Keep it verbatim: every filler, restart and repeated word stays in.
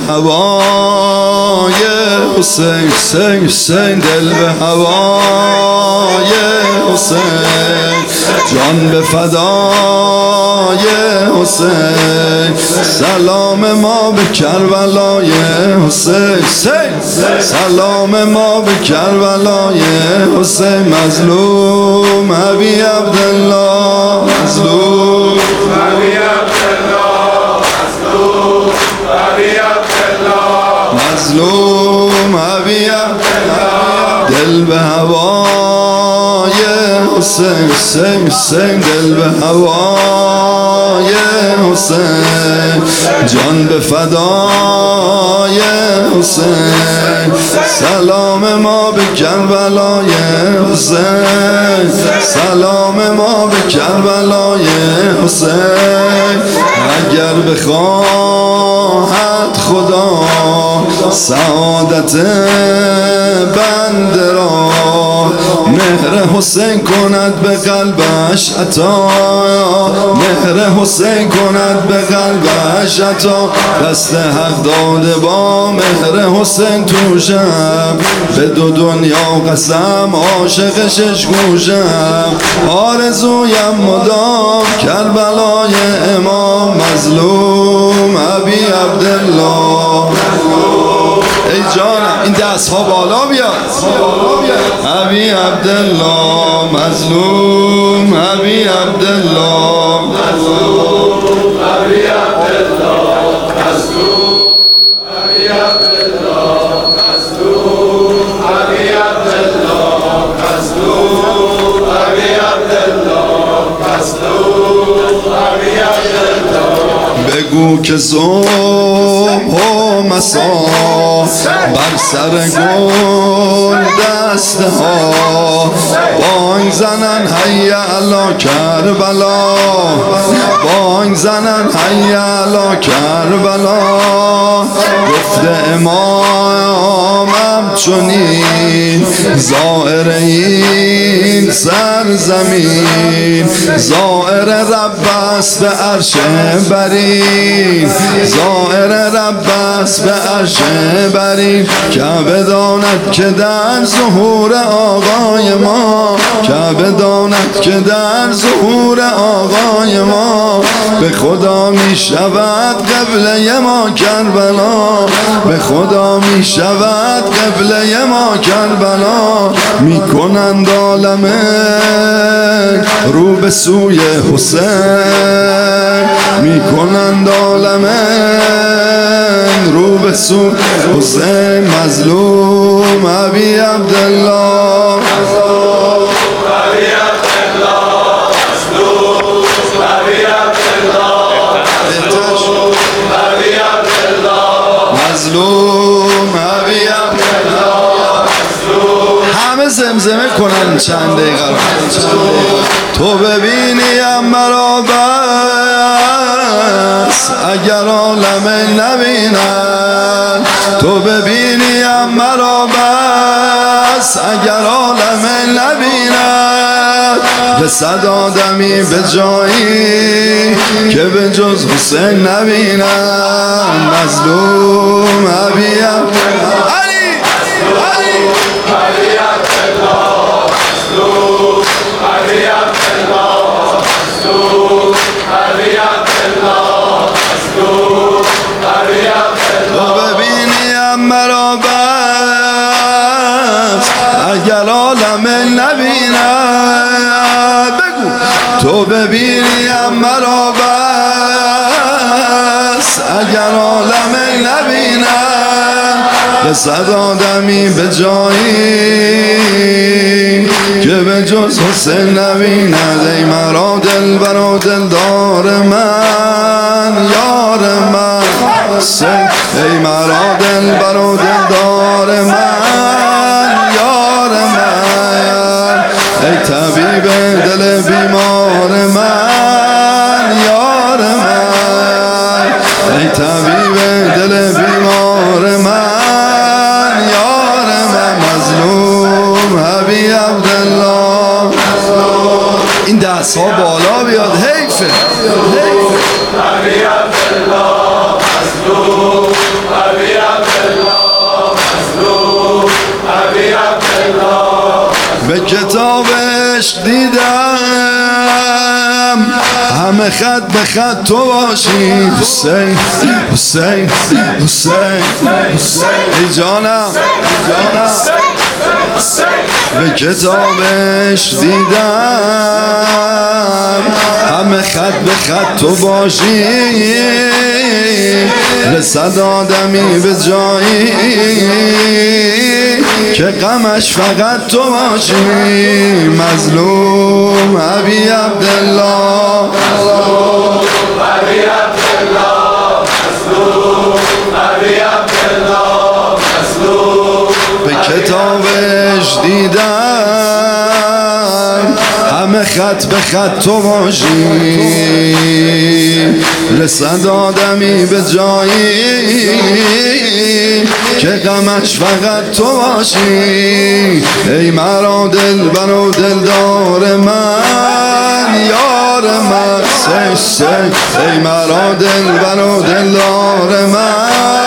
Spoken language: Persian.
هوای حسین حسین حسین دل به هوای حسین جان به فدای حسین سلام ما به کربلای حسین سلام ما به کربلای حسین مظلوم ابی عبدالله مظلوم ابی عبدالله مظلوم ابی عبدالله دل به هوای حسین حسین حسین دل به هوای حسین جان به فدای حسین سلام ما به کربلای حسین سلام ما به کربلای حسین اگر بخواهد خدا سعادت بنده را مهر حسین کند به قلبش عطا مهر حسین کند به قلبش عطا دست حق داده با مهر حسین توشم به دو دنیا قسم عاشق شش گوشم آرزویم مدام کربلای امام مظلوم ابی عبدالله ای جانم این دست ها بالا بیاد ابی عبدالله مظلوم ابی عبدالله مظلوم ابی عبدالله مظلوم ابی عبدالله مظلوم ابی عبدالله مظلوم ابی عبدالله مظلوم ابی عبدالله بگو که صبح و مسا بر سر گل دسته ها بانگ زنن حی علی کربلا بانگ زنن حی علی کربلا گفته امامم چنین زائر این سرزمین زائر رب است به عرش برین زائر رب است به عرش برین کعبه داند که در ظهور آقای ما کعبه داند که در ظهور آقای ما به خدا می شود قبله ما کربلا به خدا می شود قبله ما کربلا می کنند عالمه رو به سوی حسین می کنند عالمه رو به سوی حسین مظلوم ابی عبدالله مظلوم ابی عبدالله همه زمزمه کنن چند دقیقه تو ببینیم مرا بس اگر عالم نبینن تو ببینیم مرا بس اگر عالم نبینن به صد آدمی به جایی که به جز حسین نبینن مظلوم ابی عبدالله علی علی ابی عبدالله مظلوم ابی عبدالله مظلوم ابی عبدالله مظلوم ابی عبدالله ببینیم مرا بس اگر عالم نبیند بگو تو ببینیم مرا بس اگر عالم نبیند به صد آدمی به جایی که به جز حسین نبیند ای مرا دل برا دل دار من یار من حسین ای مرا دل برا دل دار من یار من ای طبیب دل بیمار من یار من ای طبیب دل بیمار من یار من مظلوم ابی عبدالله این دست ها بالا بیاد حیفه ابی عبدالله مظلوم ابی عبدالله مظلوم ابی عبدالله به کتابش دیدم همه خط به خط تو باشی حسین حسین حسین حسین ای جانم جانم به کتابش دیدم همه خط به خط تو باشی رسد آدمی به جایی که غمش فقط تو باشی مظلوم ابی عبدالله مظلوم ابی عبدالله مظلوم ابی عبدالله مظلوم به کتابش دیدم همه خط به خط تو باشی رسد آدمی به جایی که غمش فقط تو باشی ای مرا دلبر و دلدار من یار من ای مرا دلبر و دلدار من